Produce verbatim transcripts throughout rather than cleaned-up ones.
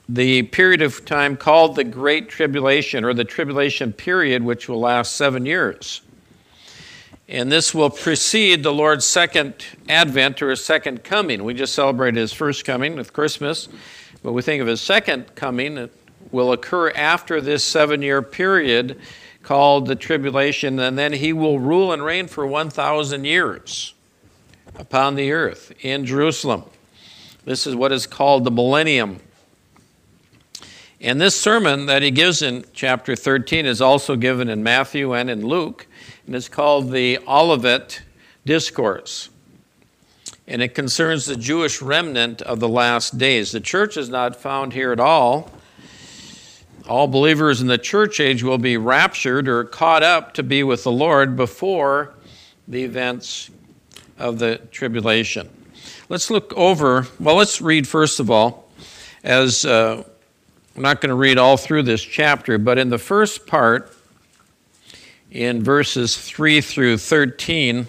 the period of time called the Great Tribulation, or the tribulation period, which will last seven years. And this will precede the Lord's second advent, or his second coming. We just celebrated his first coming with Christmas, but we think of his second coming. It will occur after this seven-year period called the tribulation, and then he will rule and reign for one thousand years upon the earth in Jerusalem. This is what is called the millennium. And this sermon that he gives in chapter thirteen is also given in Matthew and in Luke, and it's called the Olivet Discourse. And it concerns the Jewish remnant of the last days. The church is not found here at all. All believers in the church age will be raptured or caught up to be with the Lord before the events of the tribulation. Let's look over, well, let's read first of all, as uh, I'm not going to read all through this chapter, but in the first part, in verses three through thirteen,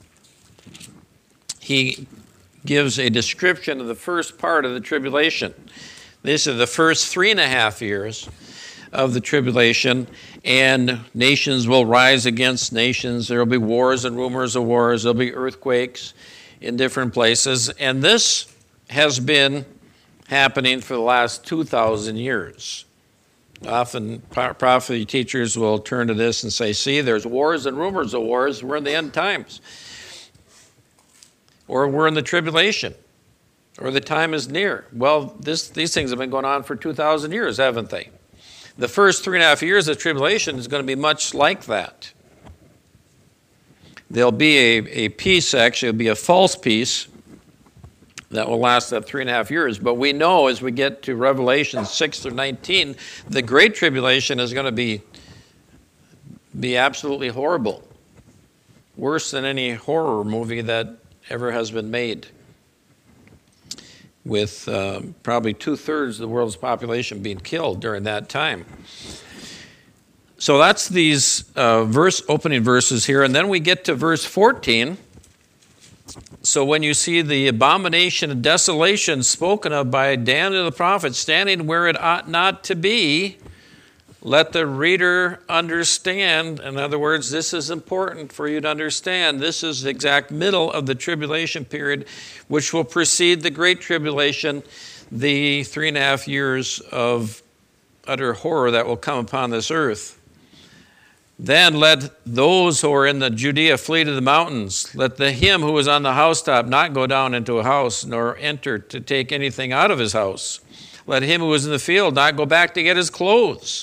he gives a description of the first part of the tribulation. These are the first three and a half years of the tribulation, and nations will rise against nations. There will be wars and rumors of wars. There will be earthquakes in different places, and this has been happening for the last two thousand years. Often prophecy teachers will turn to this and say, see, there's wars and rumors of wars. We're in the end times. Or we're in the tribulation. Or the time is near. Well, this, these things have been going on for two thousand years, haven't they? The first three and a half years of tribulation is going to be much like that. There'll be a, a peace, actually, it'll be a false peace that will last that three and a half years. But we know as we get to Revelation six through nineteen, the Great Tribulation is going to be, be absolutely horrible. Worse than any horror movie that ever has been made. With uh, probably two-thirds of the world's population being killed during that time. So that's these uh, verse opening verses here. And then we get to verse fourteen. So when you see the abomination of desolation spoken of by Daniel the prophet standing where it ought not to be, let the reader understand. In other words, this is important for you to understand. This is the exact middle of the tribulation period, which will precede the Great Tribulation, the three and a half years of utter horror that will come upon this earth. Then let those who are in the Judea flee to the mountains. Let the him who is on the housetop not go down into a house, nor enter to take anything out of his house. Let him who is in the field not go back to get his clothes.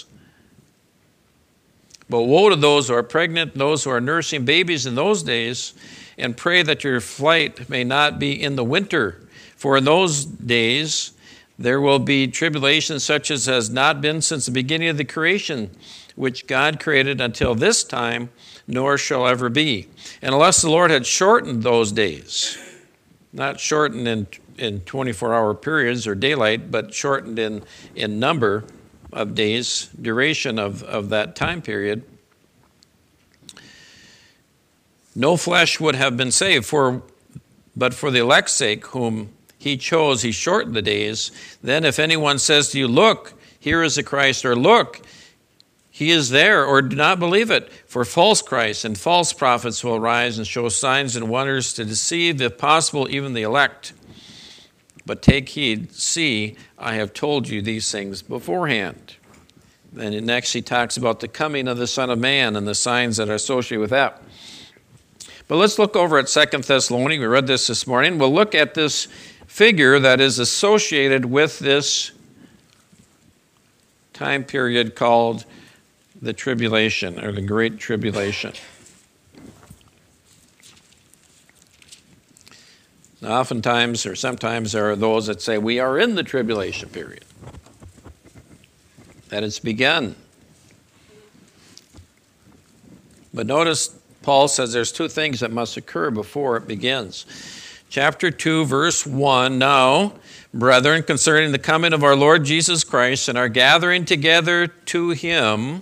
But woe to those who are pregnant, those who are nursing babies in those days, and pray that your flight may not be in the winter. For in those days there will be tribulation such as has not been since the beginning of the creation, which God created until this time, nor shall ever be. And unless the Lord had shortened those days, not shortened in in twenty-four hour periods or daylight, but shortened in, in number of days, duration of, of that time period, no flesh would have been saved. For, but for the elect's sake, whom he chose, he shortened the days. Then if anyone says to you, look, here is the Christ, or look, he is there, or do not believe it. For false Christs and false prophets will rise and show signs and wonders to deceive, if possible, even the elect. But take heed, see, I have told you these things beforehand. Then next he talks about the coming of the Son of Man and the signs that are associated with that. But let's look over at Second Thessalonians. We read this this morning. We'll look at this figure that is associated with this time period called the tribulation, or the Great Tribulation. Now, oftentimes, or sometimes, there are those that say we are in the tribulation period, that it's begun. But notice Paul says there's two things that must occur before it begins. Chapter two, verse one, now, brethren, concerning the coming of our Lord Jesus Christ and our gathering together to him,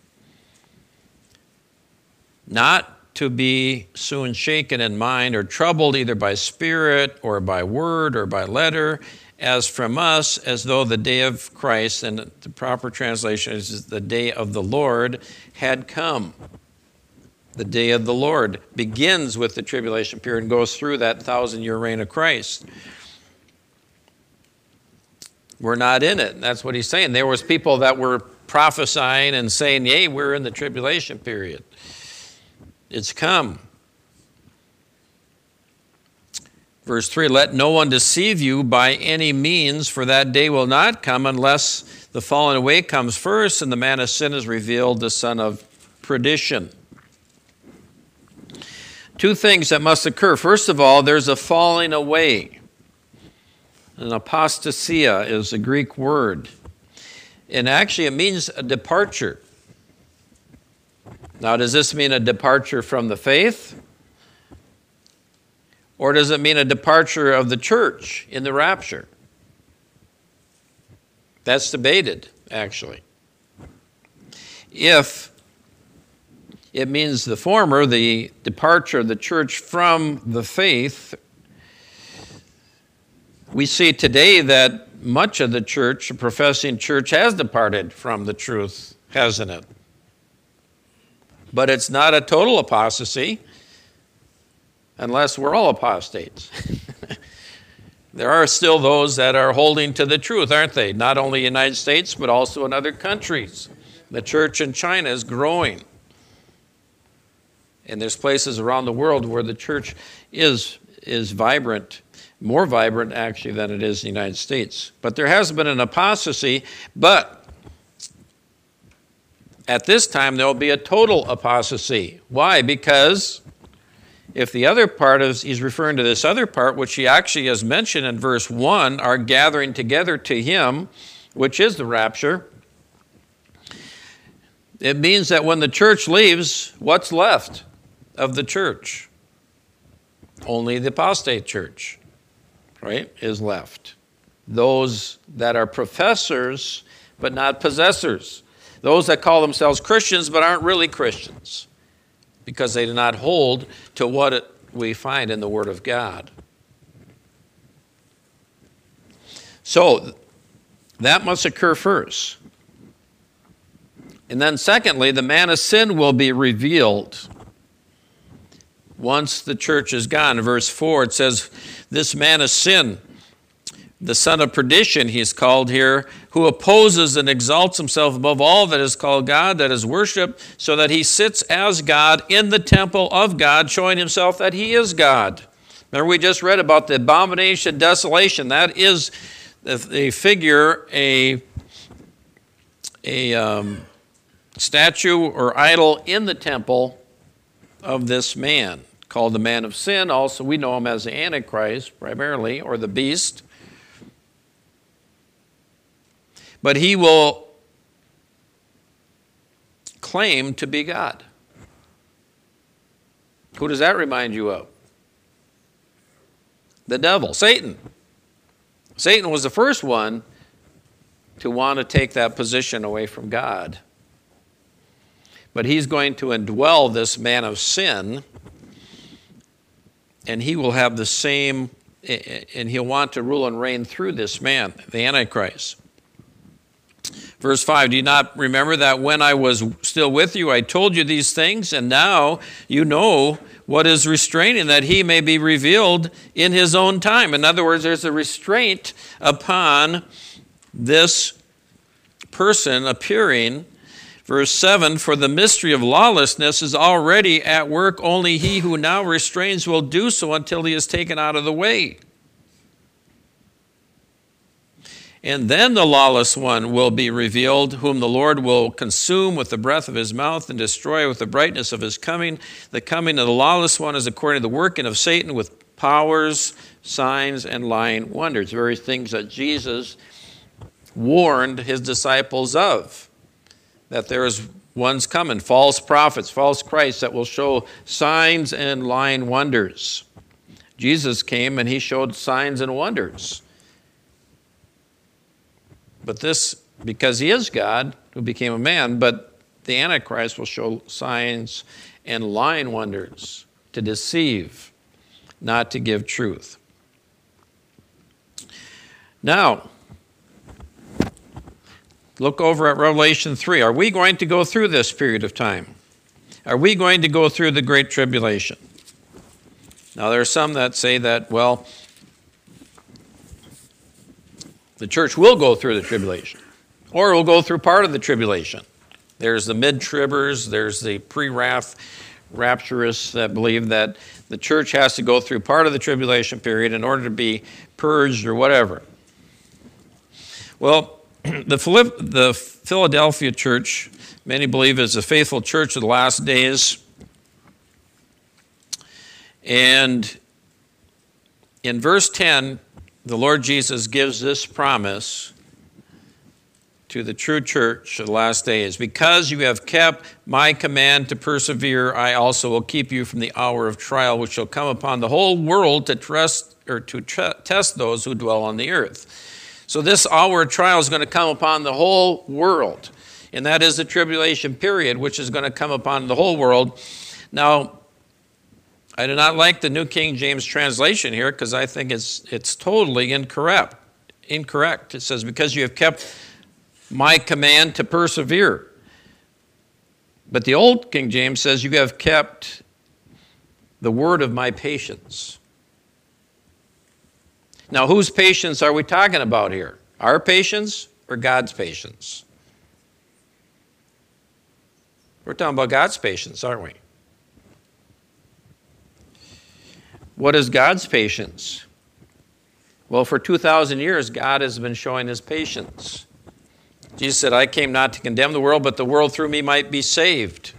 not to be soon shaken in mind or troubled either by spirit or by word or by letter, as from us, as though the day of Christ, and the proper translation is the day of the Lord, had come. The day of the Lord begins with the tribulation period and goes through that thousand-year reign of Christ. We're not in it. That's what he's saying. There was people that were prophesying and saying, yay, we're in the tribulation period. It's come. Verse three, let no one deceive you by any means, for that day will not come unless the falling away comes first and the man of sin is revealed, the son of perdition. Two things that must occur. First of all, there's a falling away. An apostasia is a Greek word. And actually it means a departure. Now, does this mean a departure from the faith? Or does it mean a departure of the church in the rapture? That's debated, actually. If it means the former, the departure of the church from the faith, we see today that much of the church, the professing church, has departed from the truth, hasn't it? But it's not a total apostasy, unless we're all apostates. There are still those that are holding to the truth, aren't they? Not only in the United States, but also in other countries. The church in China is growing. And there's places around the world where the church is, is vibrant, more vibrant actually than it is in the United States. But there has been an apostasy, but at this time there will be a total apostasy. Why? Because if the other part is, he's referring to this other part, which he actually has mentioned in verse one, are gathering together to him, which is the rapture. It means that when the church leaves, what's left of the church? Only the apostate church, right, is left. Those that are professors, but not possessors. Those that call themselves Christians, but aren't really Christians, because they do not hold to what it, we find in the Word of God. So, that must occur first. And then secondly, the man of sin will be revealed once the church is gone. In verse four, it says, this man of sin, the son of perdition, he's called here, who opposes and exalts himself above all that is called God, that is worshipped, so that he sits as God in the temple of God, showing himself that he is God. Remember, we just read about the abomination, desolation. That is a figure, a, a um, statue or idol in the temple of this man, called the man of sin. Also, we know him as the Antichrist, primarily, or the beast. But he will claim to be God. Who does that remind you of? The devil, Satan. Satan was the first one to want to take that position away from God. But he's going to indwell this man of sin, and he will have the same, and he'll want to rule and reign through this man, the Antichrist. Verse five, do you not remember that when I was still with you, I told you these things, and now you know what is restraining, that he may be revealed in his own time. In other words, there's a restraint upon this person appearing. Verse seven, for the mystery of lawlessness is already at work. Only he who now restrains will do so until he is taken out of the way. And then the lawless one will be revealed, whom the Lord will consume with the breath of his mouth and destroy with the brightness of his coming. The coming of the lawless one is according to the working of Satan with powers, signs, and lying wonders. Very things that Jesus warned his disciples of. That there is ones coming, false prophets, false Christs that will show signs and lying wonders. Jesus came and he showed signs and wonders. But this, because he is God, who became a man, but the Antichrist will show signs and lying wonders to deceive, not to give truth. Now, look over at Revelation three. Are we going to go through this period of time? Are we going to go through the Great Tribulation? Now, there are some that say that, well, the church will go through the tribulation, or will go through part of the tribulation. There's the mid-tribbers, there's the pre-wrath rapturists that believe that the church has to go through part of the tribulation period in order to be purged or whatever. Well, the Philipp- the Philadelphia church, many believe, is a faithful church of the last days. And in verse ten, the Lord Jesus gives this promise to the true church of the last days. Because you have kept my command to persevere, I also will keep you from the hour of trial, which shall come upon the whole world to trust or to tr- test those who dwell on the earth. So this hour of trial is going to come upon the whole world. And that is the tribulation period, which is going to come upon the whole world. Now, I do not like the New King James translation here because I think it's it's totally incorrect. Incorrect. It says, because you have kept my command to persevere. But the Old King James says, you have kept the word of my patience. Now, whose patience are we talking about here? Our patience or God's patience? We're talking about God's patience, aren't we? What is God's patience? Well, for two thousand years, God has been showing his patience. Jesus said, I came not to condemn the world, but the world through me might be saved.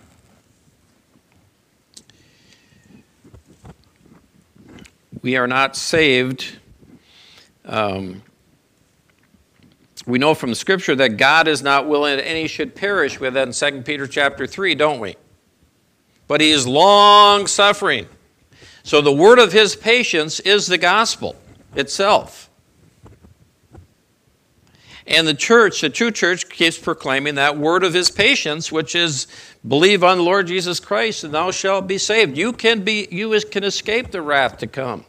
We are not saved. Um, we know from the Scripture that God is not willing that any should perish. We have that in Second Peter chapter three, don't we? But he is long-suffering. So the word of his patience is the gospel itself. And the church, the true church, keeps proclaiming that word of his patience, which is believe on the Lord Jesus Christ and thou shalt be saved. You can be, you can escape the wrath to come.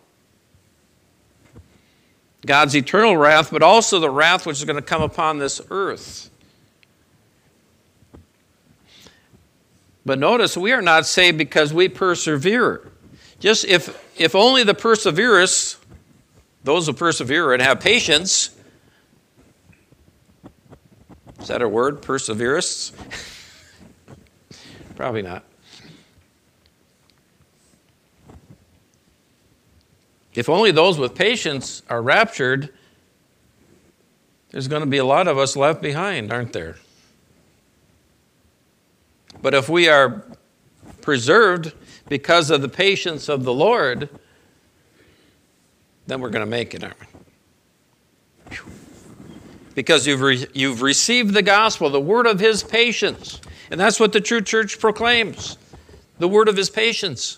God's eternal wrath, but also the wrath which is going to come upon this earth. But notice, we are not saved because we persevere. Just if if only the perseverers, those who persevere and have patience, is that a word, perseverers? Probably not. If only those with patience are raptured, there's going to be a lot of us left behind, aren't there? But if we are preserved because of the patience of the Lord, then we're going to make it, aren't we? Whew. Because you've, re- you've received the gospel, the word of his patience. And that's what the true church proclaims, the word of his patience.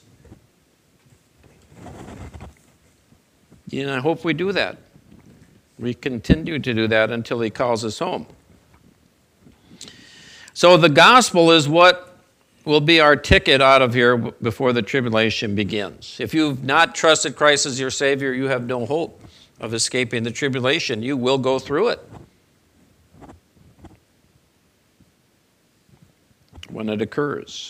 And I hope we do that. We continue to do that until he calls us home. So the gospel is what will be our ticket out of here before the tribulation begins. If you've not trusted Christ as your Savior, you have no hope of escaping the tribulation. You will go through it when it occurs.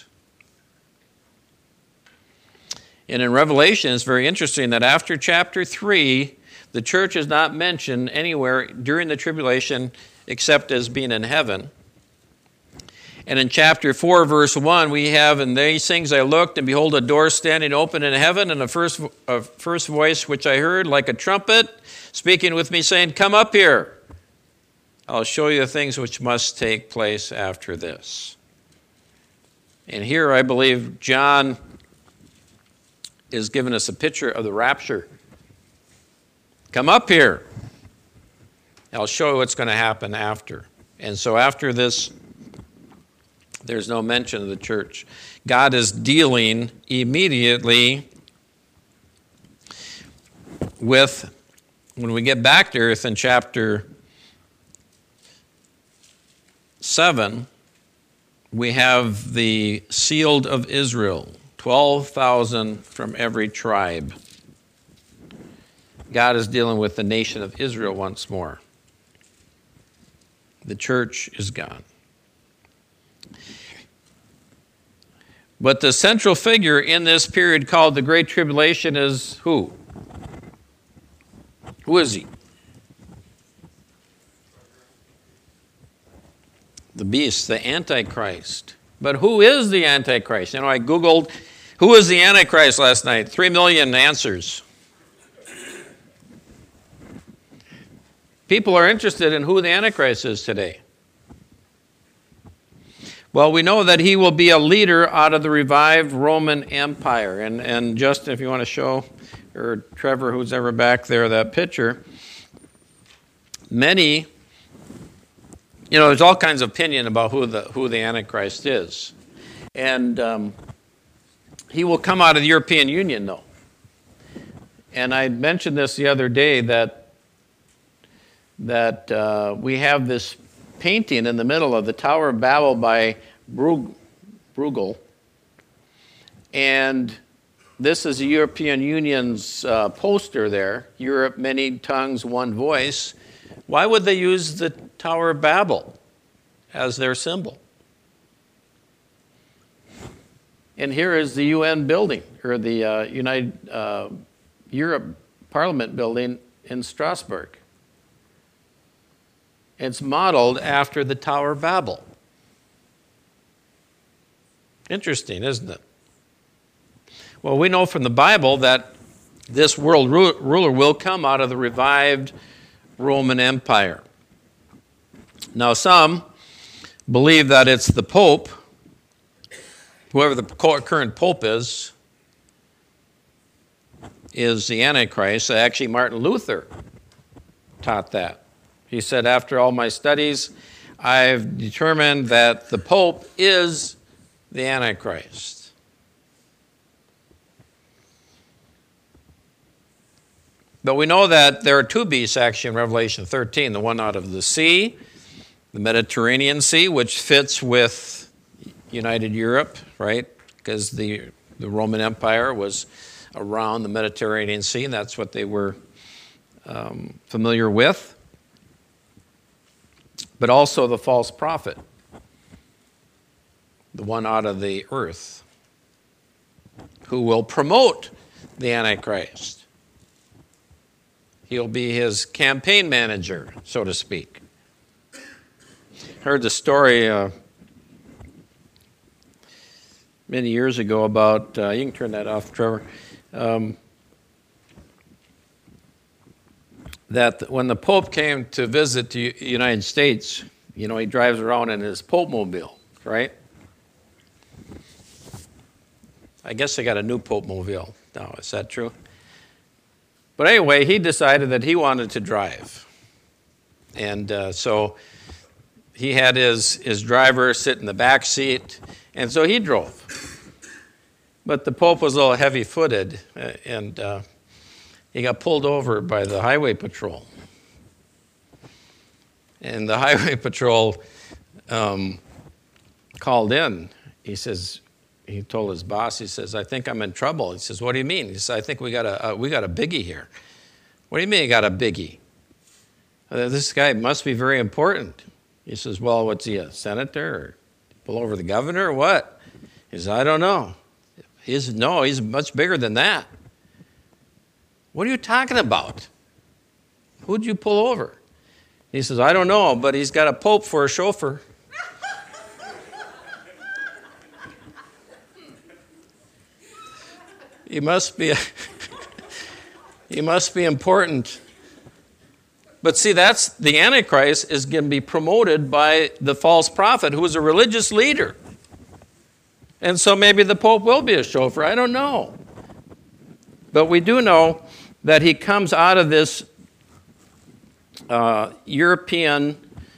And in Revelation, it's very interesting that after chapter three, the church is not mentioned anywhere during the tribulation except as being in heaven. And in chapter four, verse one, we have, in these things I looked, and behold, a door standing open in heaven, and a first, a first voice which I heard like a trumpet speaking with me, saying, come up here. I'll show you the things which must take place after this. And here I believe John is giving us a picture of the rapture. Come up here. I'll show you what's going to happen after. And so after this, there's no mention of the church. God is dealing immediately with, when we get back to earth in chapter seven, we have the sealed of Israel, twelve thousand from every tribe. God is dealing with the nation of Israel once more. The church is gone. But the central figure in this period called the Great Tribulation is who? Who is he? The beast, the Antichrist. But who is the Antichrist? You know, I Googled, who is the Antichrist last night? Three million answers. People are interested in who the Antichrist is today. Well, we know that he will be a leader out of the revived Roman Empire. And, and Justin, if you want to show, or Trevor, who's ever back there, that picture, many, you know, there's all kinds of opinion about who the, who the Antichrist is. And um, he will come out of the European Union, though. And I mentioned this the other day, that, that uh, we have this painting in the middle of the Tower of Babel by Bruegel, and this is the European Union's uh, poster there, Europe, many tongues, one voice. Why would they use the Tower of Babel as their symbol? And here is the U N building, or the uh, United uh, Europe Parliament building in Strasbourg. It's modeled after the Tower of Babel. Interesting, isn't it? Well, we know from the Bible that this world ru- ruler will come out of the revived Roman Empire. Now, some believe that it's the Pope, whoever the current Pope is, is the Antichrist. Actually, Martin Luther taught that. He said, after all my studies, I've determined that the Pope is the Antichrist. But we know that there are two beasts actually in Revelation thirteen, the one out of the sea, the Mediterranean Sea, which fits with United Europe, right? Because the, the Roman Empire was around the Mediterranean Sea, and that's what they were um, familiar with. But also the false prophet, the one out of the earth, who will promote the Antichrist. He'll be his campaign manager, so to speak. Heard the story uh, many years ago about, uh, you can turn that off, Trevor, um, that when the Pope came to visit the United States, you know, he drives around in his Pope-mobile, right? I guess they got a new Pope-mobile now, is that true? But anyway, he decided that he wanted to drive. And uh, so he had his, his driver sit in the back seat, and so he drove. But the Pope was a little heavy-footed, uh, and uh, he got pulled over by the highway patrol. And the highway patrol um, called in. He says, he told his boss, he says, I think I'm in trouble. He says, what do you mean? He says, I think we got a, uh, we got a biggie here. What do you mean you got a biggie? Uh, this guy must be very important. He says, well, what's he, a senator? Or pull over the governor or what? He says, I don't know. He's, no, he's much bigger than that. What are you talking about? Who'd you pull over? He says, I don't know, but he's got a Pope for a chauffeur. He must be, he must be important. But see, that's the Antichrist is going to be promoted by the false prophet who is a religious leader. And so maybe the Pope will be a chauffeur. I don't know. But we do know that he comes out of this uh, European,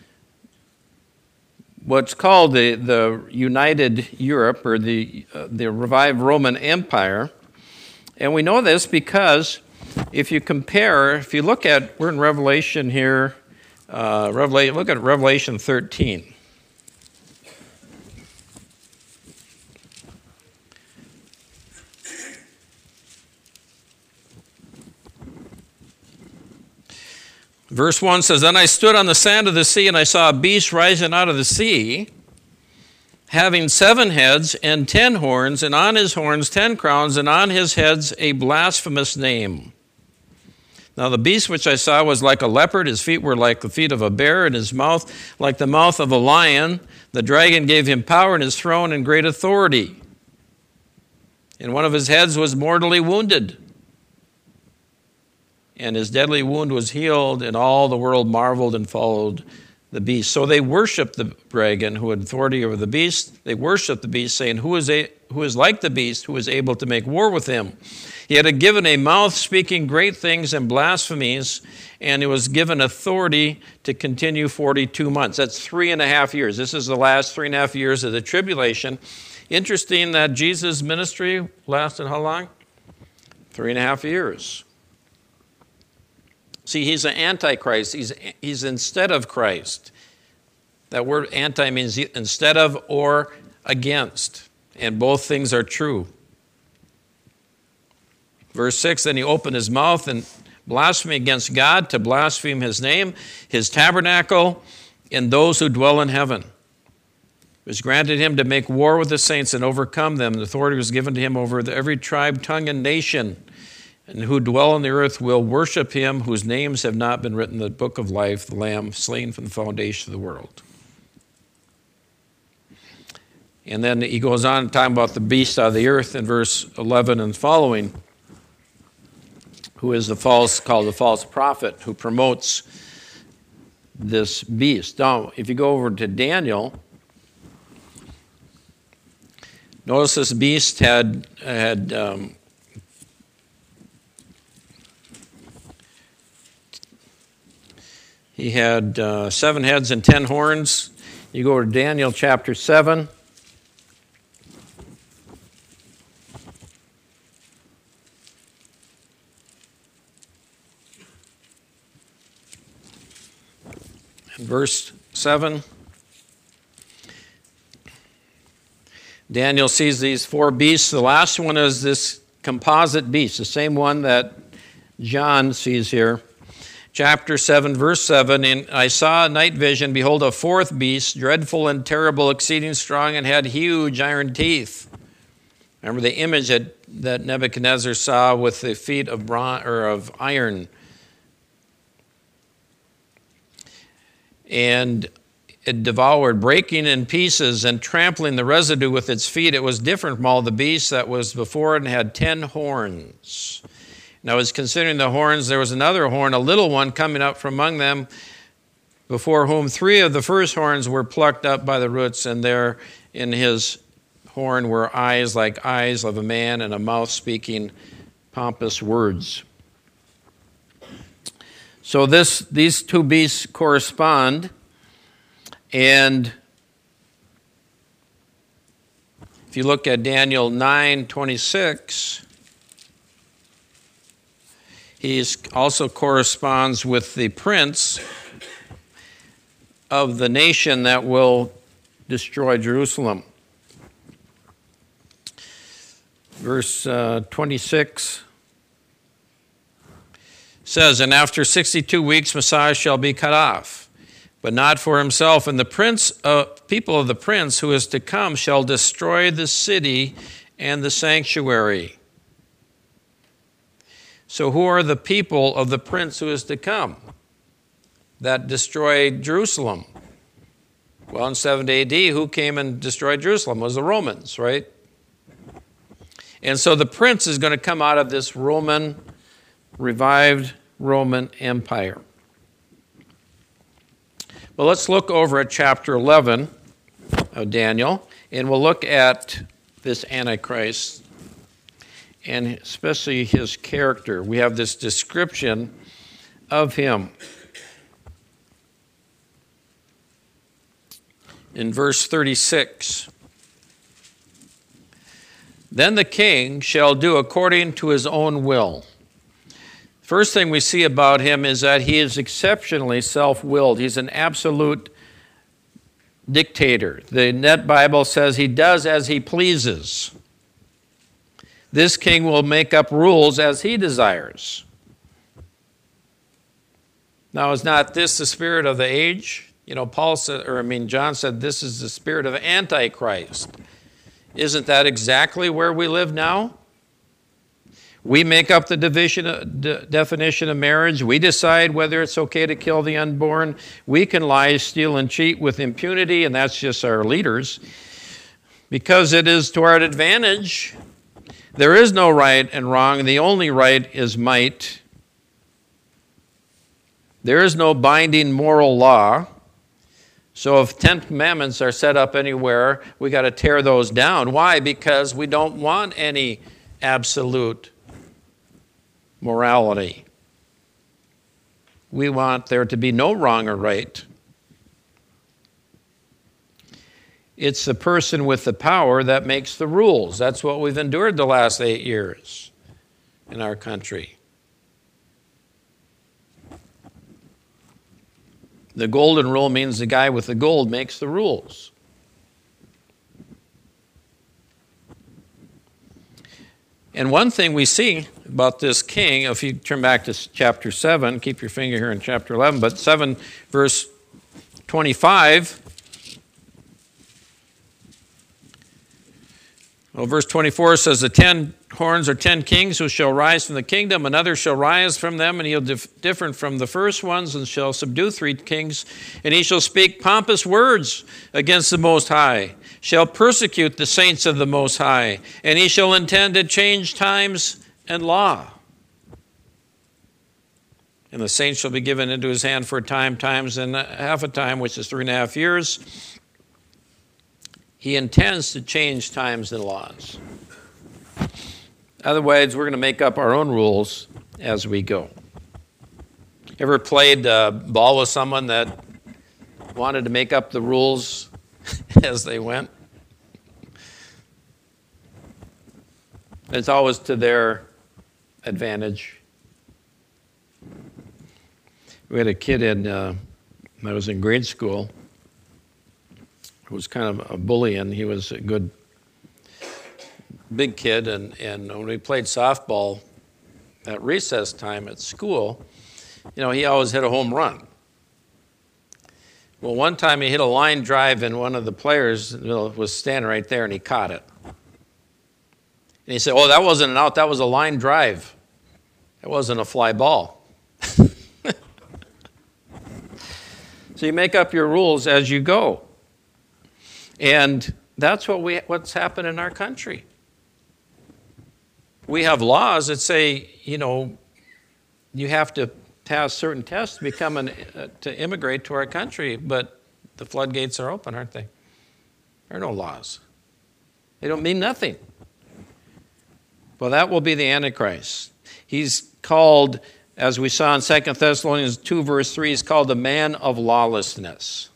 what's called the, the United Europe, or the, uh, the revived Roman Empire. And we know this because if you compare, if you look at, we're in Revelation here, uh, Revelation, look at Revelation thirteen. Verse one says, Then I stood on the sand of the sea, and I saw a beast rising out of the sea, having seven heads and ten horns, and on his horns ten crowns, and on his heads a blasphemous name. Now the beast which I saw was like a leopard, his feet were like the feet of a bear, and his mouth like the mouth of a lion. The dragon gave him power and his throne and great authority. And one of his heads was mortally wounded. And his deadly wound was healed, and all the world marveled and followed the beast. So they worshiped the dragon who had authority over the beast. They worshiped the beast, saying, Who is, a, who is like the beast, who is able to make war with him? He had given a mouth speaking great things and blasphemies, and he was given authority to continue forty-two months. That's three and a half years. This is the last three and a half years of the tribulation. Interesting that Jesus' ministry lasted how long? Three and a half years. See, he's an antichrist. He's, he's instead of Christ. That word anti means instead of or against. And both things are true. Verse six, Then he opened his mouth and blasphemed against God, to blaspheme his name, his tabernacle, and those who dwell in heaven. It was granted him to make war with the saints and overcome them. The authority was given to him over every tribe, tongue, and nation. And who dwell on the earth will worship him, whose names have not been written in the book of life, the Lamb slain from the foundation of the world. And then he goes on talking about the beast out of the earth in verse eleven and following, who is the false, called the false prophet, who promotes this beast. Now, if you go over to Daniel, notice this beast had had um, he had uh, seven heads and ten horns. You go to Daniel chapter seven. Verse seven, Daniel sees these four beasts. The last one is this composite beast, the same one that John sees here. Chapter seven, verse seven, And I saw a night vision, behold, a fourth beast, dreadful and terrible, exceeding strong, and had huge iron teeth. Remember the image that, that Nebuchadnezzar saw with the feet of bronze, or of iron. And it devoured, breaking in pieces and trampling the residue with its feet. It was different from all the beasts that was before it, and had ten horns. Now, as considering the horns, there was another horn, a little one, coming up from among them, before whom three of the first horns were plucked up by the roots, and there in his horn were eyes like eyes of a man, and a mouth speaking pompous words. So this, these two beasts correspond, and if you look at Daniel nine twenty-six, he also corresponds with the prince of the nation that will destroy Jerusalem. Verse uh, twenty-six says, And after sixty-two weeks Messiah shall be cut off, but not for himself. And the prince, uh, people of the prince who is to come shall destroy the city and the sanctuary. So who are the people of the prince who is to come that destroyed Jerusalem? Well, in seventy A D, who came and destroyed Jerusalem? It was the Romans, right? And so the prince is going to come out of this Roman, revived Roman Empire. Well, let's look over at chapter eleven of Daniel, and we'll look at this Antichrist, and especially his character. We have this description of him. In verse thirty-six, Then the king shall do according to his own will. First thing we see about him is that he is exceptionally self-willed. He's an absolute dictator. The Net Bible says he does as he pleases. This king will make up rules as he desires. Now, is not this the spirit of the age? You know, Paul said, or I mean, John said, this is the spirit of Antichrist. Isn't that exactly where we live now? We make up the division, de- definition of marriage. We decide whether it's okay to kill the unborn. We can lie, steal, and cheat with impunity, and that's just our leaders. Because it is to our advantage. There is no right and wrong. The only right is might. There is no binding moral law. So if Ten Commandments are set up anywhere, we got to tear those down. Why? Because we don't want any absolute morality. We want there to be no wrong or right. It's the person with the power that makes the rules. That's what we've endured the last eight years in our country. The golden rule means the guy with the gold makes the rules. And one thing we see about this king, if you turn back to chapter seven, keep your finger here in chapter eleven, but seven verse twenty-five. Well, verse twenty-four says, the ten horns are ten kings who shall rise from the kingdom, another shall rise from them, and he'll dif- different from the first ones, and shall subdue three kings, and he shall speak pompous words against the Most High, shall persecute the saints of the Most High, and he shall intend to change times and law. And the saints shall be given into his hand for a time, times and half a time, which is three and a half years. He intends to change times and laws. Otherwise, we're going to make up our own rules as we go. Ever played uh, ball with someone that wanted to make up the rules as they went? It's always to their advantage. We had a kid in, uh, I was in grade school, who was kind of a bully, and he was a good big kid, and, and when we played softball at recess time at school, you know, he always hit a home run. Well, one time he hit a line drive, and one of the players was standing right there, and he caught it. And he said, oh, that wasn't an out, that was a line drive. It wasn't a fly ball. So you make up your rules as you go. And that's what we what's happened in our country. We have laws that say, you know, you have to pass certain tests to become an, uh, to immigrate to our country, but the floodgates are open, aren't they? There are no laws. They don't mean nothing. Well, that will be the Antichrist. He's called, as we saw in Second Thessalonians two, verse three, he's called the man of lawlessness.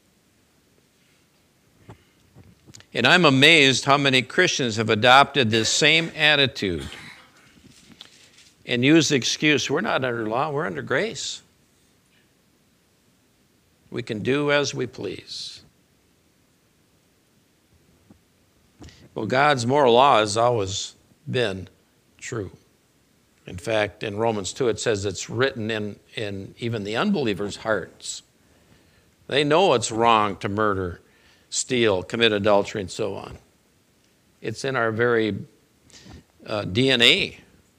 And I'm amazed how many Christians have adopted this same attitude and use the excuse, we're not under law, we're under grace. We can do as we please. Well, God's moral law has always been true. In fact, in Romans two, it says it's written in, in even the unbelievers' hearts. They know it's wrong to murder, steal, commit adultery, and so on. It's in our very uh, D N A.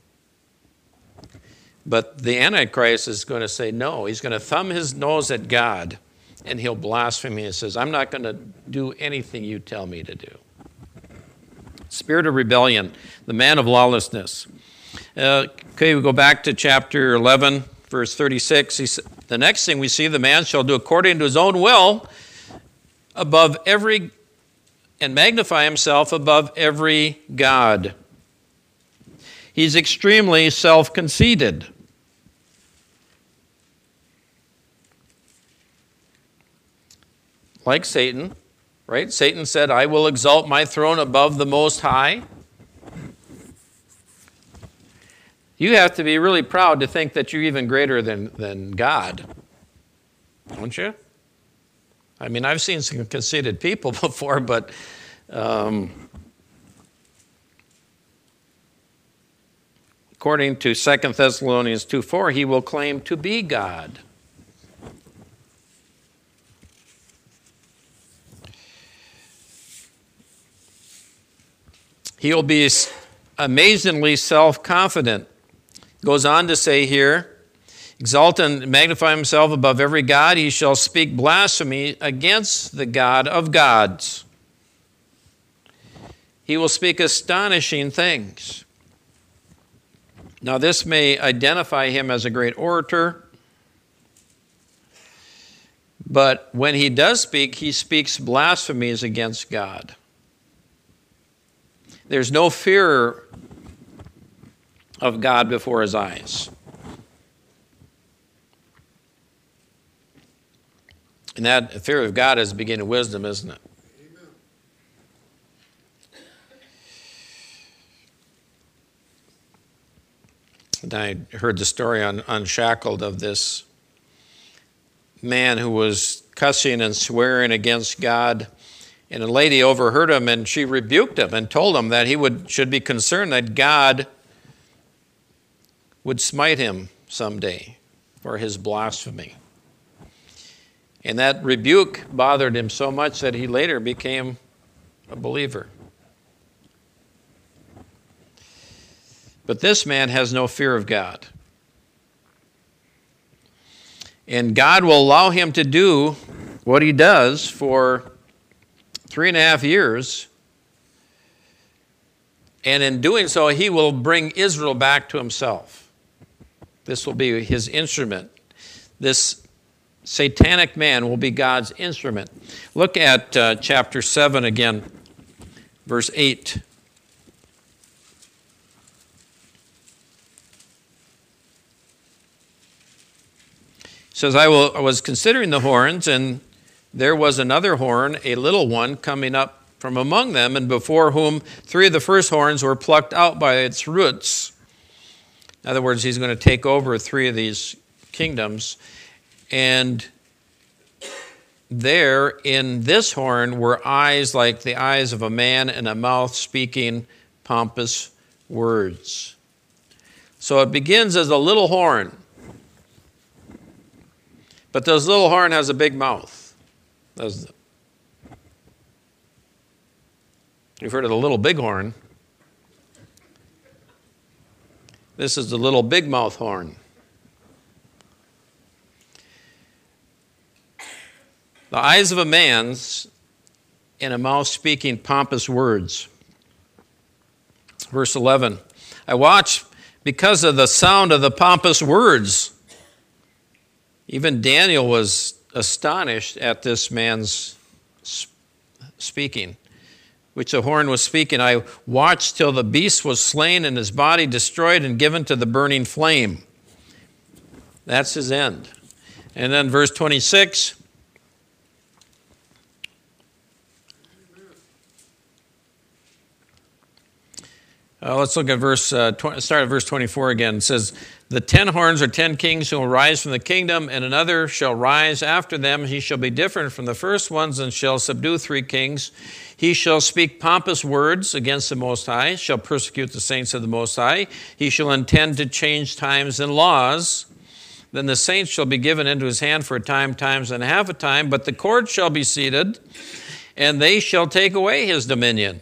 But the Antichrist is going to say no. He's going to thumb his nose at God, and he'll blaspheme. He says, I'm not going to do anything you tell me to do. Spirit of rebellion, the man of lawlessness. Uh, okay, we go back to chapter eleven, verse thirty-six. He said, the next thing we see, the man shall do according to his own will, above every, and magnify himself above every god. He's extremely self-conceited. Like Satan, right? Satan said, I will exalt my throne above the Most High. You have to be really proud to think that you're even greater than, than God, don't you? I mean, I've seen some conceited people before, but um, according to Second Thessalonians two four, he will claim to be God. He will be amazingly self-confident. Goes on to say here, exalt and magnify himself above every god. He shall speak blasphemy against the God of gods. He will speak astonishing things. Now, this may identify him as a great orator, but when he does speak, he speaks blasphemies against God. There's no fear of God before his eyes. And that fear of God is the beginning of wisdom, isn't it? And I heard the story on Unshackled of this man who was cussing and swearing against God. And a lady overheard him, and she rebuked him and told him that he would should be concerned that God would smite him someday for his blasphemy. And that rebuke bothered him so much that he later became a believer. But this man has no fear of God. And God will allow him to do what he does for three and a half years. And in doing so, he will bring Israel back to himself. This will be his instrument. This satanic man will be God's instrument. Look at uh, chapter seven again, verse eight. It says, I, will, I was considering the horns, and there was another horn, a little one, coming up from among them, and before whom three of the first horns were plucked out by its roots. In other words, he's going to take over three of these kingdoms. And there in this horn were eyes like the eyes of a man and a mouth speaking pompous words. So it begins as a little horn. But this little horn has a big mouth. You've heard of the little bighorn. This is the little big mouth horn. The eyes of a man's and a mouth speaking pompous words. Verse eleven. I watched because of the sound of the pompous words. Even Daniel was astonished at this man's speaking, which the horn was speaking. I watched till the beast was slain and his body destroyed and given to the burning flame. That's his end. And then verse twenty-six. Uh, let's look at verse, uh, tw- start at verse twenty-four again. It says, the ten horns are ten kings who will rise from the kingdom, and another shall rise after them. He shall be different from the first ones and shall subdue three kings. He shall speak pompous words against the Most High, shall persecute the saints of the Most High. He shall intend to change times and laws. Then the saints shall be given into his hand for a time, times, and a half a time. But the court shall be seated, and they shall take away his dominion,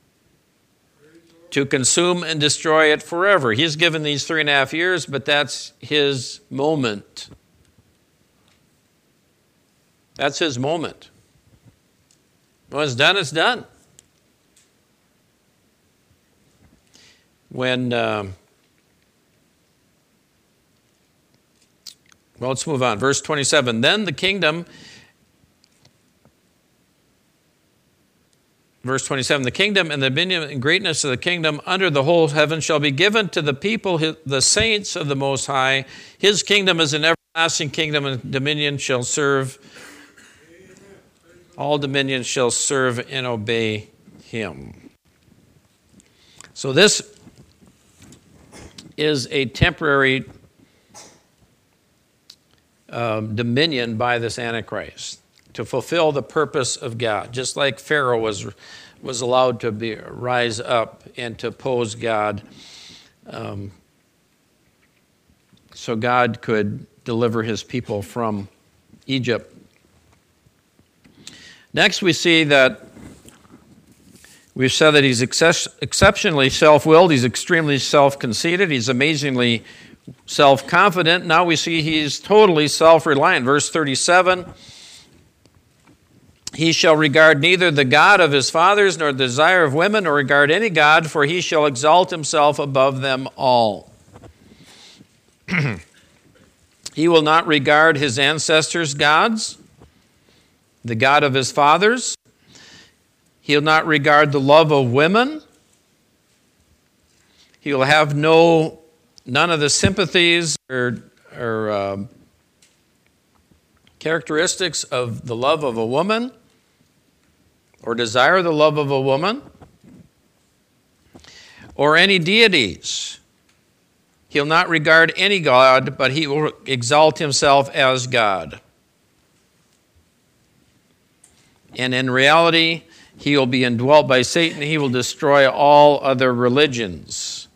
to consume and destroy it forever. He's given these three and a half years, but that's his moment. That's his moment. When it's done, it's done. When, um, well, let's move on. Verse twenty-seven, then the kingdom... Verse twenty-seven, the kingdom and the dominion and greatness of the kingdom under the whole heaven shall be given to the people, the saints of the Most High. His kingdom is an everlasting kingdom, and dominion shall serve. All dominions shall serve and obey him. So this is a temporary um, dominion by this Antichrist, to fulfill the purpose of God, just like Pharaoh was was allowed to be rise up and to oppose God, um, so God could deliver his people from Egypt. Next, we see that We've said that he's excess, exceptionally self-willed, he's extremely self-conceited, he's amazingly self-confident. Now we see he's totally self-reliant. Verse thirty-seven, he shall regard neither the God of his fathers nor the desire of women, nor regard any God, for he shall exalt himself above them all. He will not regard his ancestors' gods, the God of his fathers. He'll not regard the love of women. He will have no none of the sympathies or, or uh, characteristics of the love of a woman or desire the love of a woman or any deities. He'll not regard any God, but he will exalt himself as God. And in reality, he will be indwelt by Satan. He will destroy all other religions.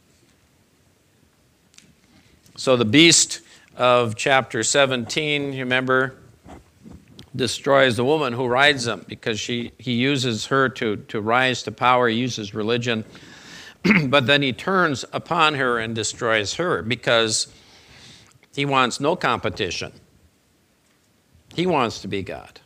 So the beast of chapter seventeen, you remember, destroys the woman who rides him because she he uses her to, to rise to power. He uses religion. But then he turns upon her and destroys her because he wants no competition. He wants to be God.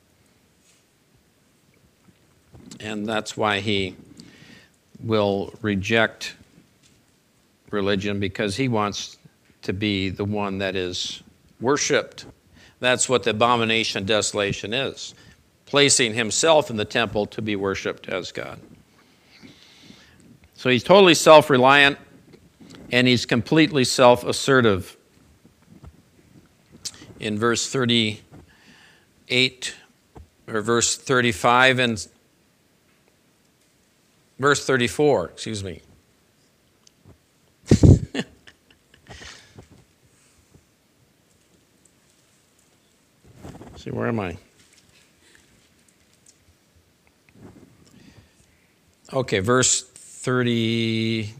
And that's why he will reject religion, because he wants to be the one that is worshipped. That's what the abomination of desolation is, placing himself in the temple to be worshipped as God. So he's totally self-reliant, and he's completely self-assertive. In verse thirty-eight, or verse thirty-five, and verse thirty-four, excuse me. See, where am I? Okay, verse thirty-eight.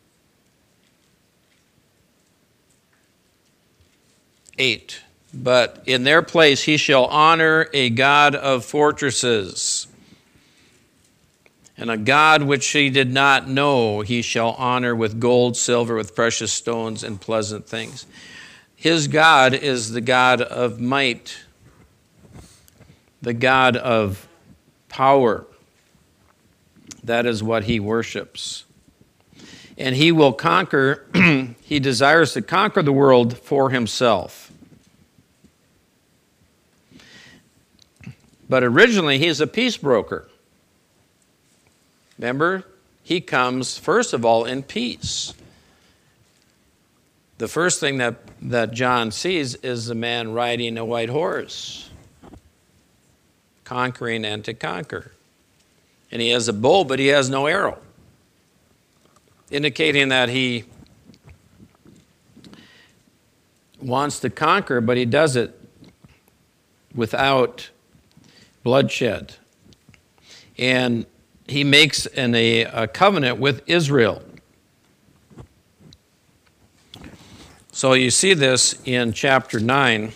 But in their place he shall honor a God of fortresses, and a God which he did not know he shall honor with gold, silver, with precious stones, and pleasant things. His God is the God of might, the God of power. That is what he worships. And he will conquer, he desires to conquer the world for himself. But originally he's a peace broker. Remember, he comes first of all in peace. The first thing that, that John sees is the man riding a white horse, conquering and to conquer. And he has a bow, but he has no arrow, indicating that he wants to conquer, but he does it without bloodshed. And he makes an, a, a covenant with Israel. So you see this in chapter nine.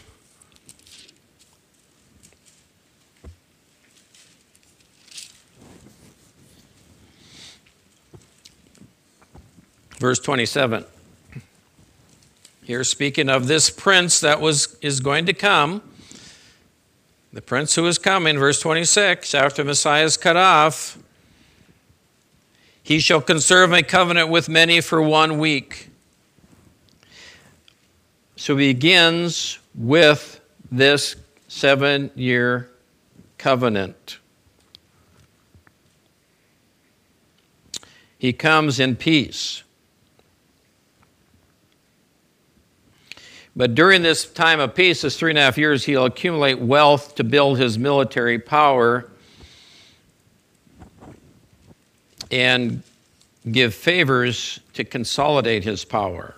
Verse twenty-seven. Here, speaking of this prince that was is going to come, the prince who is coming, verse twenty-six, after Messiah is cut off, he shall conserve a covenant with many for one week. So he begins with this seven-year covenant. He comes in peace. But during this time of peace, this three and a half years, he'll accumulate wealth to build his military power and give favors to consolidate his power.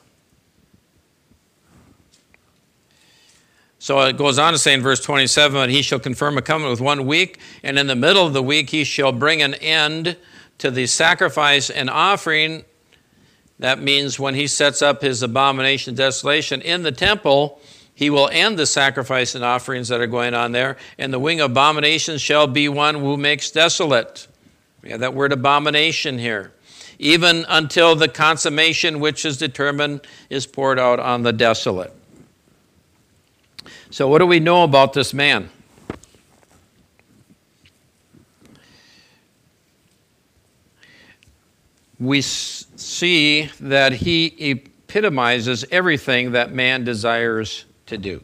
So it goes on to say in verse twenty-seven, he shall confirm a covenant with one week, and in the middle of the week he shall bring an end to the sacrifice and offering. That means when he sets up his abomination of desolation in the temple, he will end the sacrifice and offerings that are going on there, and the wing of abominations shall be one who makes desolate. We have that word abomination here. Even until the consummation which is determined is poured out on the desolate. So what do we know about this man? We see that he epitomizes everything that man desires to do.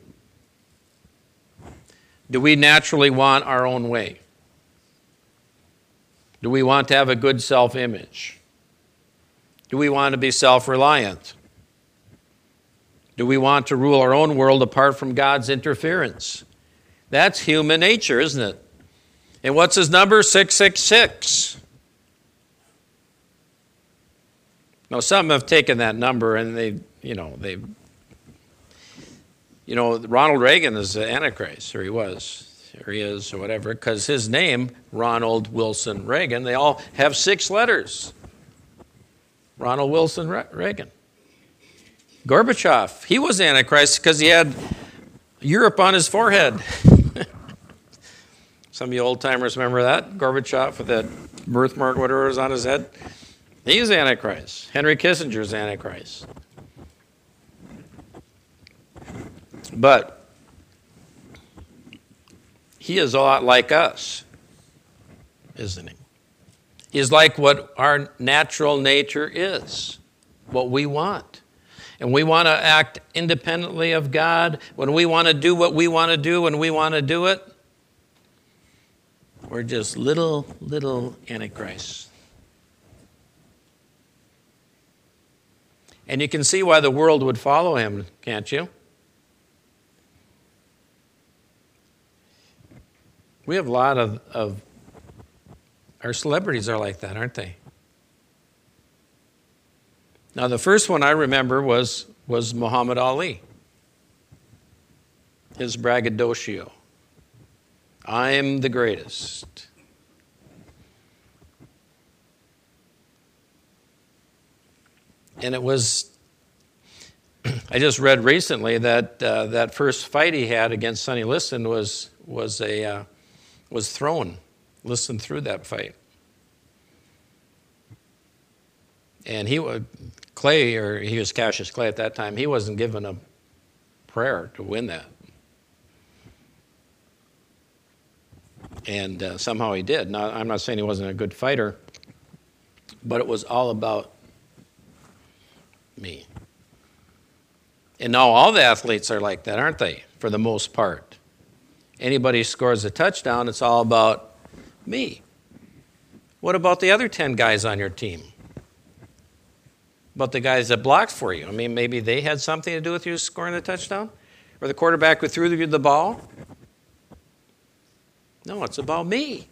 Do we naturally want our own way? Do we want to have a good self-image? Do we want to be self-reliant? Do we want to rule our own world apart from God's interference? That's human nature, isn't it? And what's his number? six six six. Now, some have taken that number and they, you know, they, you know, Ronald Reagan is the Antichrist, or he was, or he is, or whatever, because his name, Ronald Wilson Reagan, they all have six letters. Ronald Wilson Reagan. Gorbachev, he was Antichrist because he had Europe on his forehead. Some of you old-timers remember that? Gorbachev with that birthmark, whatever was on his head. He's Antichrist. Henry Kissinger's Antichrist. But he is a lot like us, isn't he? He's like what our natural nature is, what we want. And we want to act independently of God. When we want to do what we want to do, when we want to do it, we're just little, little Antichrists. And you can see why the world would follow him, can't you? We have a lot of, of our celebrities are like that, aren't they? Now, the first one I remember was, was Muhammad Ali. His braggadocio. I'm the greatest. And it was, I just read recently that uh, that first fight he had against Sonny Liston was was a uh, was thrown. Liston threw that fight, and he was Clay, or he was Cassius Clay at that time. He wasn't given a prayer to win that, and uh, somehow he did. Now, I'm not saying he wasn't a good fighter, but it was all about me. And now all the athletes are like that, aren't they? For the most part. Anybody scores a touchdown, it's all about me. What about the other ten guys on your team? About the guys that blocked for you? I mean, maybe they had something to do with you scoring the touchdown? Or the quarterback who threw you the ball? No, it's about me.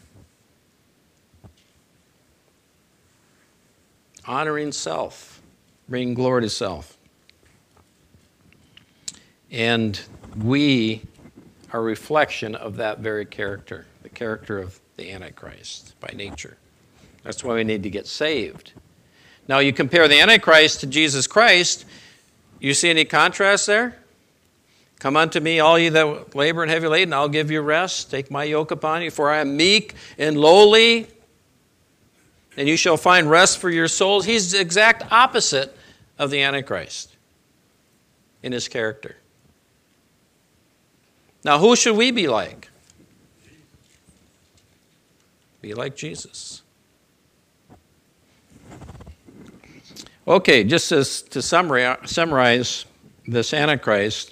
Honoring self. Bringing glory to self. And we are a reflection of that very character, the character of the Antichrist by nature. That's why we need to get saved. Now, you compare the Antichrist to Jesus Christ, you see any contrast there? Come unto me, all ye that labor and heavy laden, I'll give you rest. Take my yoke upon you, for I am meek and lowly, and you shall find rest for your souls. He's the exact opposite of the Antichrist in his character. Now, who should we be like? Be like Jesus. Okay, just as to summarize this Antichrist,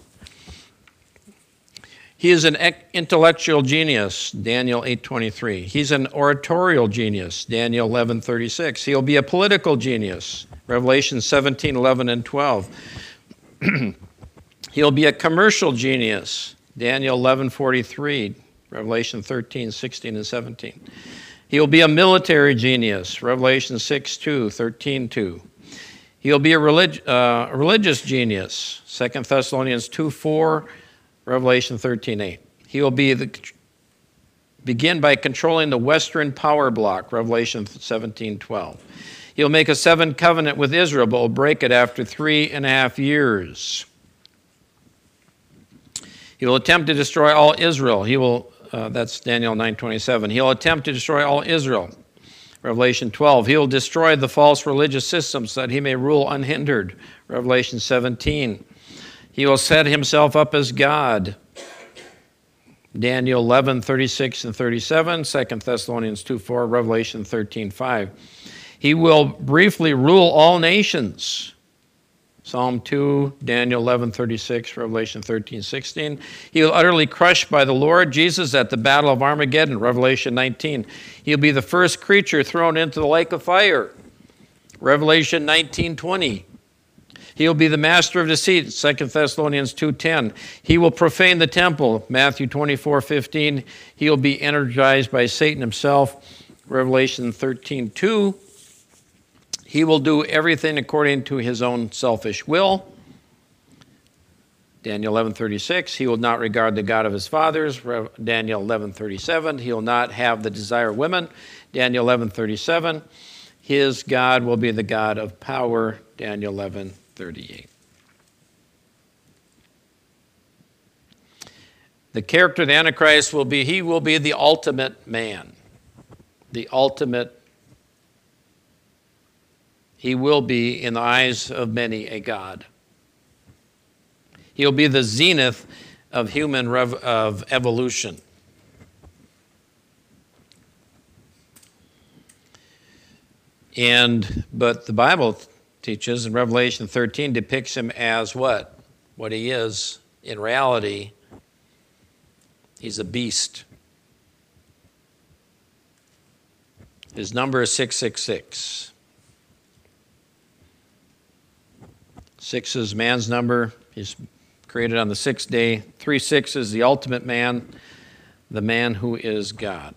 he is an intellectual genius, Daniel eight twenty-three. He's an oratorial genius, Daniel eleven thirty-six. He'll be a political genius, Revelation seventeen eleven and twelve. He'll be a commercial genius, Daniel eleven forty-three, Revelation thirteen sixteen and seventeen. He'll be a military genius, Revelation six two, thirteen two. He'll be a, relig- uh, a religious genius, Second Thessalonians two four, Revelation thirteen eight. He will be the, begin by controlling the Western power bloc, Revelation seventeen twelve. He'll make a seventh covenant with Israel, but will break it after three and a half years. He will attempt to destroy all Israel. He will uh, that's Daniel nine twenty-seven. He'll attempt to destroy all Israel. Revelation twelve. He'll destroy the false religious systems that he may rule unhindered. Revelation seventeen. He will set himself up as God. Daniel eleven, thirty-six and thirty-seven, Second Thessalonians two four, Revelation thirteen five. He will briefly rule all nations. Psalm two, Daniel eleven, thirty-six, Revelation thirteen sixteen. He will utterly crushed by the Lord Jesus at the battle of Armageddon, Revelation nineteen. He'll be the first creature thrown into the lake of fire, Revelation nineteen twenty. He'll be the master of deceit, Second Thessalonians two ten. He will profane the temple, Matthew twenty-four fifteen. He'll be energized by Satan himself, Revelation thirteen two. He will do everything according to his own selfish will, Daniel eleven thirty-six. He will not regard the God of his fathers, Daniel eleven thirty-seven. He will not have the desire of women, Daniel eleven thirty-seven. His God will be the God of power, Daniel eleven thirty-eight. The character of the Antichrist will be, he will be the ultimate man. The ultimate, he will be, in the eyes of many, a god. He'll be the zenith of human rev, of evolution. And, but the Bible teaches, in Revelation thirteen, depicts him as what? What he is in reality. He's a beast. His number is six six six. Six is man's number. He's created on the sixth day. Three six is the ultimate man, the man who is God.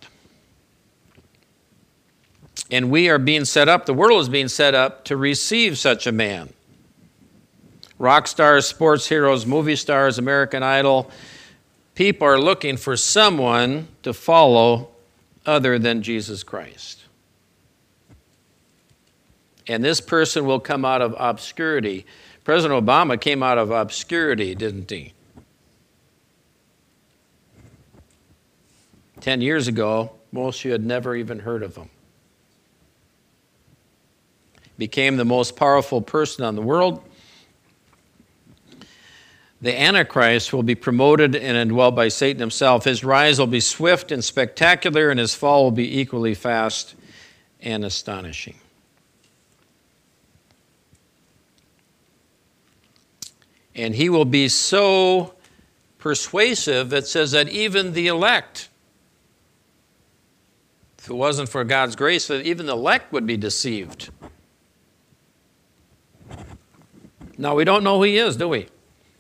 And we are being set up, the world is being set up to receive such a man. Rock stars, sports heroes, movie stars, American Idol. People are looking for someone to follow other than Jesus Christ. And this person will come out of obscurity. President Obama came out of obscurity, didn't he? Ten years ago, most of you had never even heard of him. Became the most powerful person on the world. The Antichrist will be promoted and indwelt by Satan himself. His rise will be swift and spectacular, and his fall will be equally fast and astonishing. And he will be so persuasive, it says that even the elect, if it wasn't for God's grace, that even the elect would be deceived. Now, we don't know who he is, do we?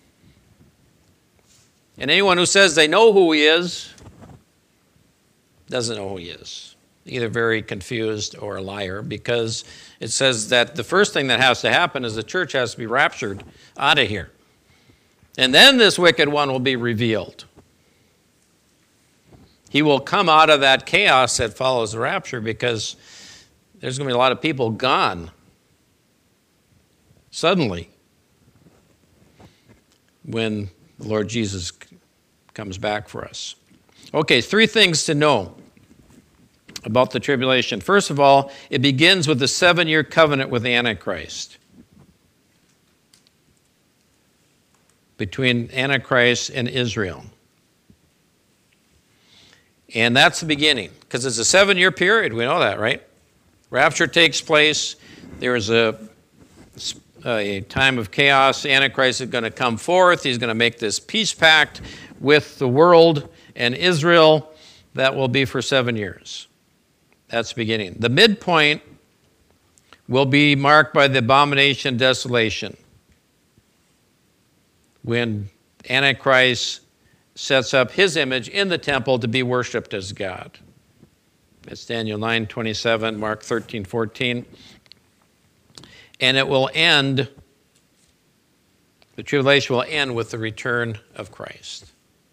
And anyone who says they know who he is doesn't know who he is. Either very confused or a liar, because it says that the first thing that has to happen is the church has to be raptured out of here. And then this wicked one will be revealed. He will come out of that chaos that follows the rapture, because there's going to be a lot of people gone suddenly when the Lord Jesus comes back for us. Okay, three things to know about the tribulation. First of all, it begins with the seven-year covenant with the Antichrist. Between Antichrist and Israel. And that's the beginning, because it's a seven-year period. We know that, right? Rapture takes place. There's a a time of chaos. Antichrist is going to come forth. He's going to make this peace pact with the world and Israel that will be for seven years. That's the beginning. The midpoint will be marked by the abomination desolation, when Antichrist sets up his image in the temple to be worshipped as God. That's Daniel nine twenty-seven, Mark thirteen fourteen. And it will end, the tribulation will end with the return of Christ.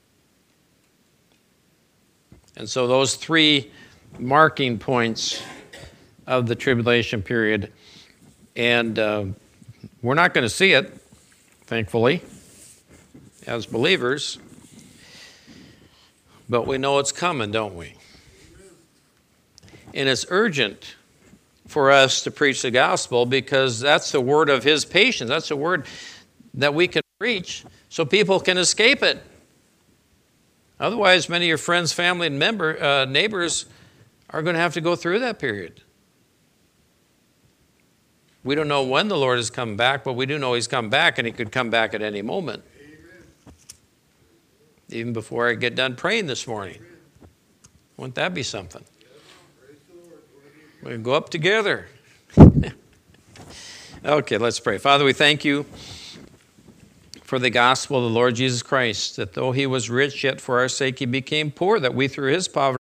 And so those three marking points of the tribulation period, and uh, we're not going to see it, thankfully, as believers, But we know it's coming, don't we? And it's urgent for us to preach the gospel because that's the word of his patience. That's the word that we can preach so people can escape it. Otherwise, many of your friends, family, and member, uh, neighbors are going to have to go through that period. We don't know when the Lord has come back, but we do know he's come back, and he could come back at any moment. Amen. Even before I get done praying this morning. Wouldn't that be something? We can go up together. Okay, let's pray. Father, we thank you for the gospel of the Lord Jesus Christ, that though he was rich, yet for our sake he became poor, that we through his poverty